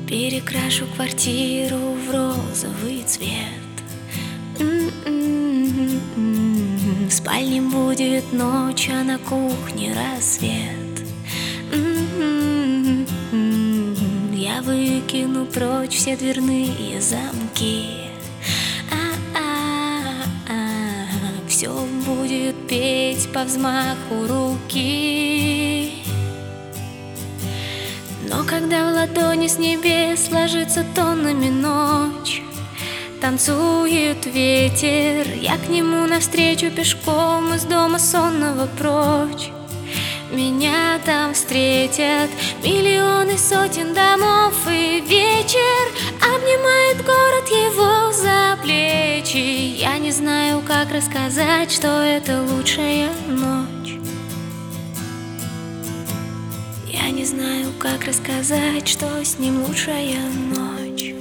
Перекрашу квартиру в розовый цвет. В спальне будет ночь, а на кухне рассвет. Я выкину прочь все дверные замки. Все будет петь по взмаху руки. Но когда в ладони с небес ложится тоннами ночь, танцует ветер, я к нему навстречу пешком из дома сонного прочь. Меня там встретят миллионы сотен домов, и вечер обнимает город его за плечи. Я не знаю, как рассказать, что это лучшая ночь. Я не знаю, как рассказать, что с ним лучшая ночь.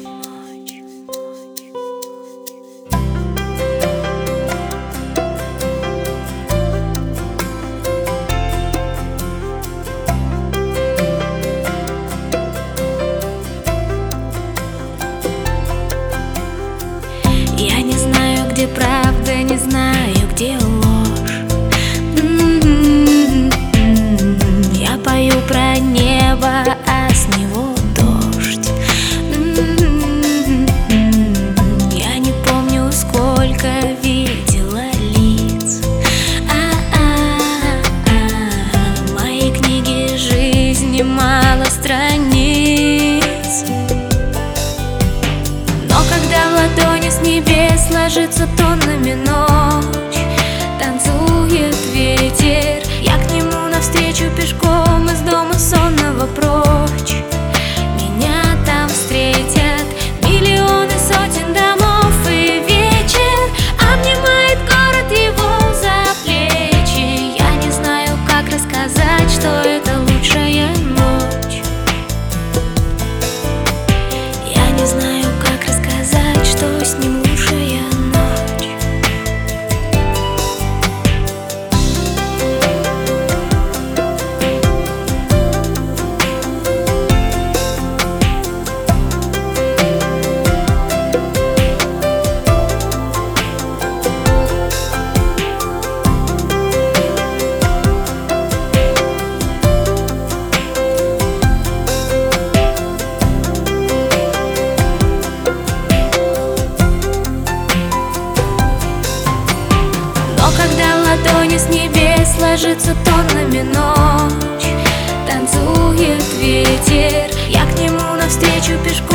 Я не знаю, где правда, не знаю, где ложь. Я пою про небо, а с него дождь. Я не помню, сколько видела лиц. В моей книге жизни мало страниц. Но когда в ладони с небес ложится тоннами ночь, танцует ветер, я к нему навстречу пешком из дома сонного прочь. Меня там встретят миллионы сотен домов, и вечер обнимает город его за плечи. Я не знаю, как рассказать, что это лучшая ночь. Я не знаю, как рассказать, что с ним лучшая ночь. Когда в ладони с небес ложится тоннами ночь, танцует ветер, я к нему навстречу пешком